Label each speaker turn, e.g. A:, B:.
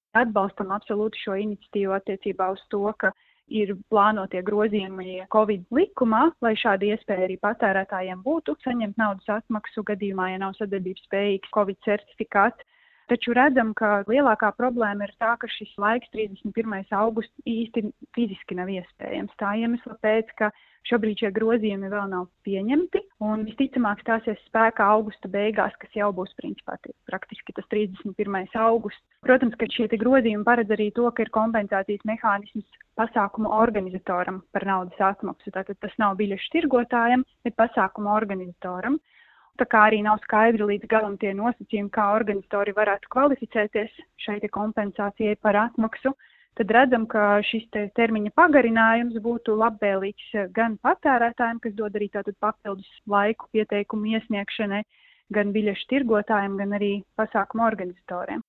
A: Atbalstam absolūti šo iniciatīvu attiecībā uz to, ka ir plānotie grozījumi Covid likumā, lai šāda iespēja arī patērētājiem būtu saņemt naudas atmaksu gadījumā, ja nav sadarbības spējīgs Covid certifikāts. Taču redzam, ka lielākā problēma ir tā, ka šis laiks 31. augusts īsti fiziski nav iespējams. Tā iemesla pēc, ka šobrīd šie grozījumi vēl nav pieņemti un visticamāk stāsies spēkā augusta beigās, kas jau būs principā praktiski tas 31. augusts. Protams, ka šie grozījumi paredz arī to, ka ir kompensācijas mehānisms pasākumu organizatoram par naudas atmaksu. Tātad tas nav biļešu tirgotājam, bet pasākumu organizatoram. Tā kā arī nav skaidri līdz galam tie nosacījumi, kā organizatori varētu kvalificēties šai kompensācijai par atmaksu, tad redzam, ka šis termiņa pagarinājums būtu labvēlīgs gan patērētājiem, kas dod arī tātad papildus laiku pieteikumu iesniegšanai, gan biļešu tirgotājiem, gan arī pasākumu organizatoriem.